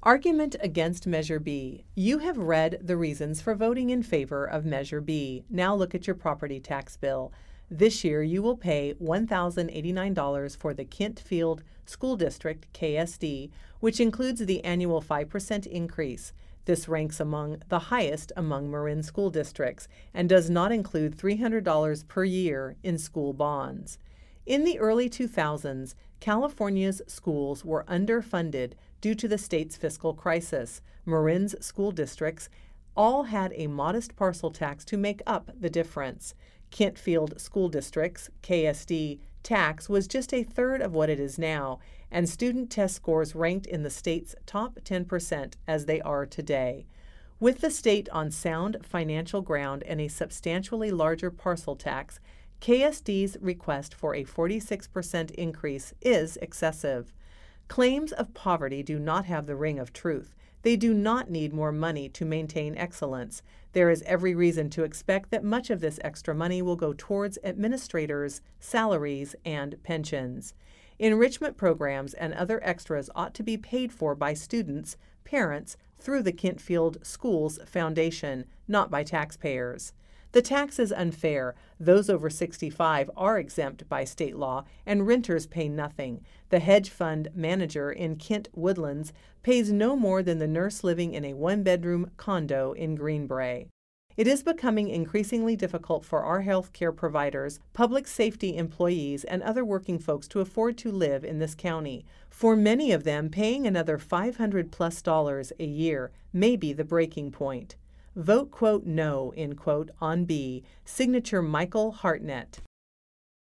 Argument against Measure B. You have read the reasons for voting in favor of Measure B. Now look at your property tax bill. This year you will pay $1,089 for the Kentfield School District, KSD, which includes the annual 5% increase. This ranks among the highest among Marin school districts and does not include $300 per year in school bonds. In the early 2000s, California's schools were underfunded due to the state's fiscal crisis. Marin's school districts all had a modest parcel tax to make up the difference. Kentfield School District's KSD tax was just a third of what it is now, and student test scores ranked in the state's top 10% as they are today. With the state on sound financial ground and a substantially larger parcel tax, KSD's request for a 46% increase is excessive. Claims of poverty do not have the ring of truth. They do not need more money to maintain excellence. There is every reason to expect that much of this extra money will go towards administrators' salaries and pensions. Enrichment programs and other extras ought to be paid for by students, parents, through the Kentfield Schools Foundation, not by taxpayers. The tax is unfair. Those over 65 are exempt by state law, and renters pay nothing. The hedge fund manager in Kent Woodlands pays no more than the nurse living in a one-bedroom condo in Greenbrae. It is becoming increasingly difficult for our health care providers, public safety employees, and other working folks to afford to live in this county. For many of them, paying another $500+ a year may be the breaking point. Vote, quote, no, end quote, on B. Signature Michael Hartnett.